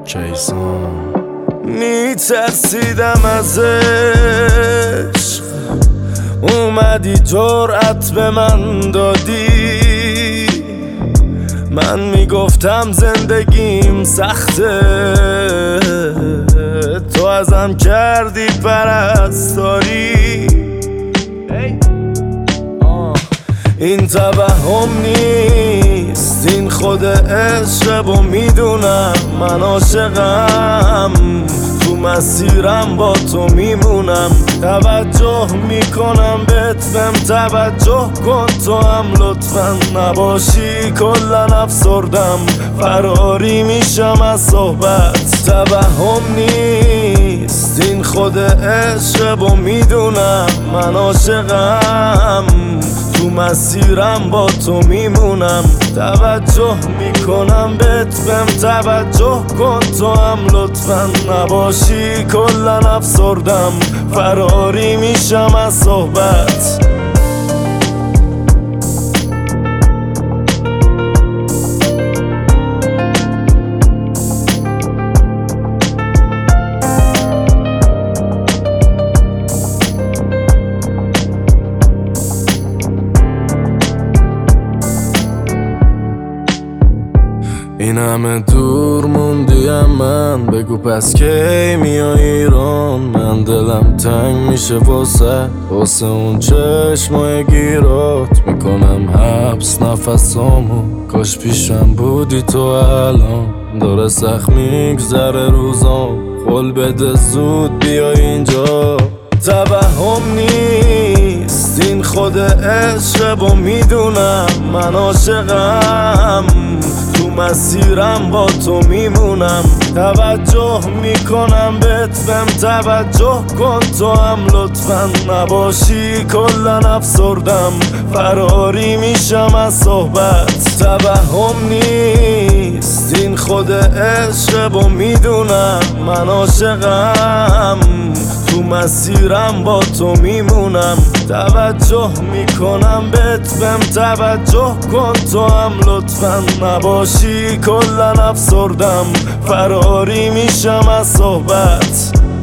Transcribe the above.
کیسان میترسیدم از عشق، اومدی جرأت به من دادی. من میگفتم زندگیم سخته، تو ازم کردی پرستاری. این توهم نیست، این خود عشق و میدونم من عاشقم، تو مسیرم با تو میمونم. توجه میکنم بهت، بهم توجه کن تو هم لطفا. نباشی کلا افسردم، فراری میشم از صحبت. توهم نیست، این خود عشق و میدونم من عاشقم، تو مسیرم با تو میمونم. توجه میکنم بهت، بهم توجه کن تو هم لطفا. نباشی کلا افسردم، فراری میشم از صحبت. این همه دور موندیم من، بگو پس کی میای ایران؟ من دلم تنگ میشه واسه اون چشمای گیرات. میکنم حبس نفسامو، کاش پیشم بودی تو الان. داره سخت میگذره روزام، قول بده زود بیای اینجا. توهم نیست، این خود عشق و میدونم من عاشقم، تو مسیرم با تو میمونم. توجه میکنم بهت، بهم توجه کن تو هم لطفا. نباشی کلا افسردم، فراری میشم از صحبت. توهم نیست، این خود عشق و میدونم من عاشقم، تو مسیرم با تو میمونم. توجه میکنم بهت، بهم توجه کن تو هم لطفا. نباشی کلا افسردم، فراری میشم از صحبت.